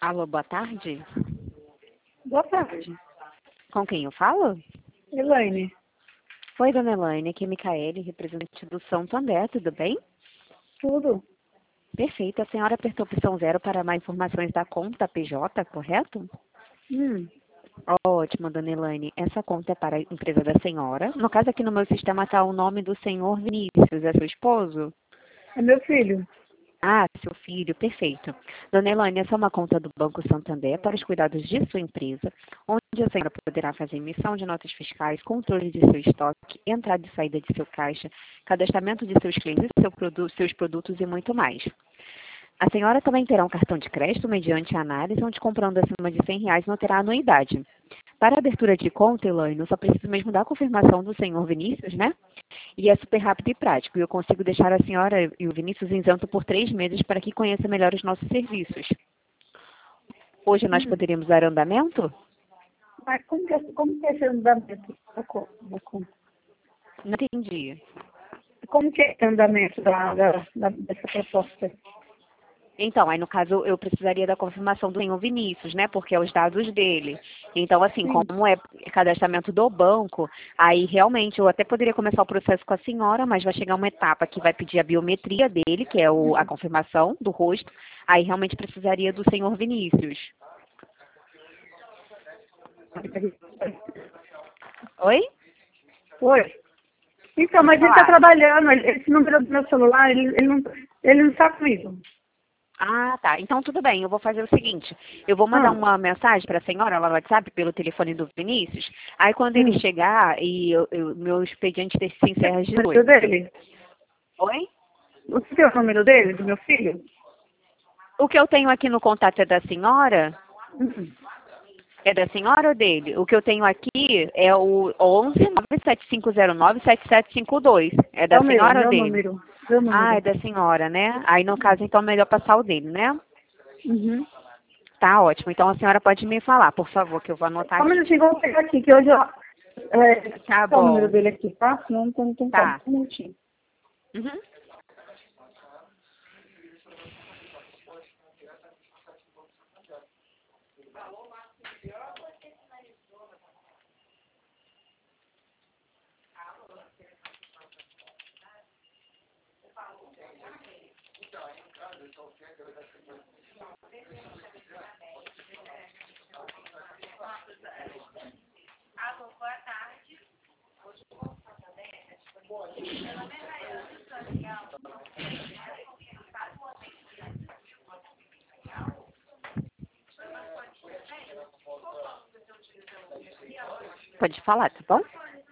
Alô, boa tarde. Boa tarde. Com quem eu falo? Elaine. Oi, dona Elaine, aqui é Micaele, representante do Santander, tudo bem? Tudo? Perfeito, a senhora apertou opção 0 para mais informações da conta PJ, correto? Hum. Ótimo, dona Elaine. Essa conta é para a empresa da senhora. No caso, aqui no meu sistema está o nome do senhor Vinícius, é seu esposo? É meu filho. Ah, seu filho, perfeito. Dona Elaine, essa é uma conta do Banco Santander para os cuidados de sua empresa, onde a senhora poderá fazer emissão de notas fiscais, controle de seu estoque, entrada e saída de seu caixa, cadastramento de seus clientes, seus produtos e muito mais. A senhora também terá um cartão de crédito mediante análise, onde comprando acima de R$ 100 não terá anuidade. Para a abertura de conta, Elaine, eu só preciso mesmo da confirmação do senhor Vinícius, né? E é super rápido e prático. E eu consigo deixar a senhora e o Vinícius isento por 3 meses para que conheça melhor os nossos serviços. Hoje nós poderíamos dar andamento? Mas como que é esse andamento da conta? Não entendi. Como que é esse andamento dessa proposta? Então, aí no caso eu precisaria da confirmação do senhor Vinícius, né? Porque é os dados dele. Então, assim, Sim. como é cadastramento do banco, aí realmente eu até poderia começar o processo com a senhora, mas vai chegar uma etapa que vai pedir a biometria dele, que é a confirmação do rosto. Aí realmente precisaria do senhor Vinícius. Oi? Oi. Então, Pode mas ele está falar. trabalhando. Esse número do meu celular, ele não está comigo. Ah, tá. Então tudo bem, eu vou fazer o seguinte, eu vou mandar Ah. uma mensagem para a senhora lá no WhatsApp pelo telefone do Vinícius, aí quando ele Hum. chegar e meu expediente se encerra às O número 18. dele? Oi? Você tem o número dele, do meu filho? O que eu tenho aqui no contato é da senhora? Hum. É da senhora ou dele? O que eu tenho aqui é o 11 97509 7752. É É da o meu, senhora ou meu dele? número. Meu Ah, é número. da senhora, né? Aí no caso então é melhor passar o dele, né? Uhum. Tá ótimo. Então a senhora pode me falar, por favor, que eu vou anotar Só um aqui. minutinho, vou pegar aqui, que hoje eu... Tá Qual é o número bom. dele aqui, tá? Senão não tem como. Tá. Um minutinho. Uhum. Pode falar, tá bom?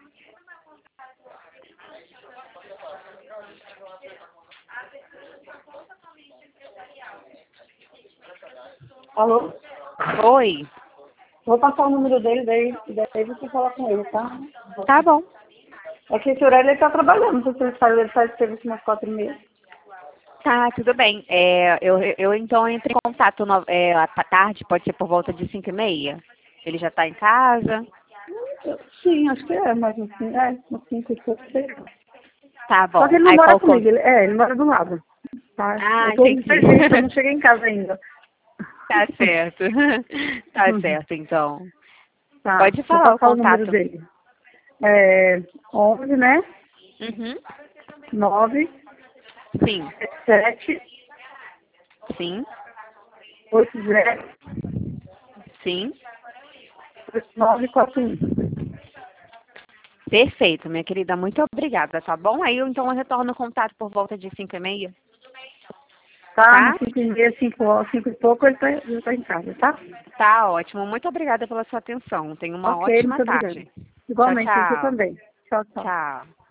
Alô? Oi. Vou passar o número dele, daí você fala com ele, tá? Tá bom. É que esse horário ele tá trabalhando, não sei se ele faz serviço umas 4h30. Tá, tudo bem. Eu então entro em contato à tarde, pode ser por volta de 5h30? Ele já tá em casa? Sim, acho que é, mas assim, uns 5 e pouco, sei lá. Tá Só que bom. ele não Aí mora qual comigo, ele mora do lado, tá? Ah, Eu tô no entendi. serviço, eu não cheguei em casa ainda. Tá certo. Tá certo, então. Tá, Pode vou falar o passar o número contato. dele. É 11, né? Uhum. 9, Sim. 7, Sim. 80, Sim. 8941. Perfeito, minha querida. Muito obrigada, tá bom? Aí então eu retorno o contato por volta de 5h30, Tá, tá? umas 5h30, 5 e pouco, ele tá em casa, tá? Tá ótimo. Muito obrigada pela sua atenção. Tenha uma Ok, ótima muito obrigada. tarde. Tchau, Igualmente, você tchau. também. Tchau, tchau. Tchau.